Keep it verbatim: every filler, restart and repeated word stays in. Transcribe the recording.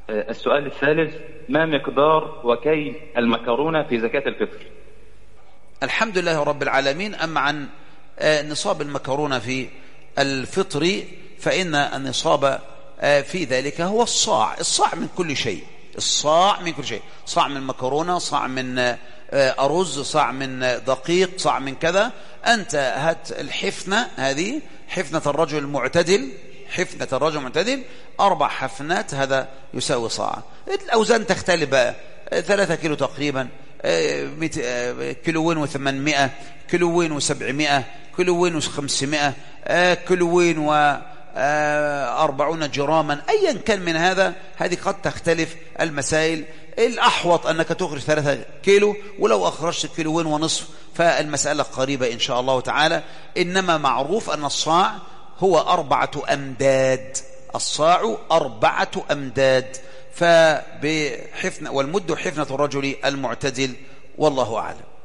السؤال الثالث: ما مقدار وكيل المكرونة في زكاة الفطر؟ الحمد لله رب العالمين. أما عن نصاب المكرونة في الفطر فإن النصاب في ذلك هو الصاع. الصاع من كل شيء، الصاع من كل شيء، صاع من مكرونة، صاع من أرز، صاع من دقيق، صاع من كذا. أنت هات الحفنة هذه، حفنة الرجل المعتدل، حفنة الرجل المعتدل أربع حفنات، هذا يساوي صاع. الأوزان تختلف بقى، ثلاثة كيلو تقريبا، كيلوين وثمانمائة، كيلوين وسبعمائة، كيلوين وخمسمائة، كيلوين وأربعون جراما، أيا كان من هذا. هذه قد تختلف المسائل. الأحوط أنك تخرج ثلاثة كيلو، ولو أخرجت كيلوين ونصف فالمسألة قريبة إن شاء الله تعالى. إنما معروف أن الصاع هو أربعة أمداد، الصاع أربعة أمداد، فبحفنة، والمد حفنة الرجل المعتدل، والله أعلم.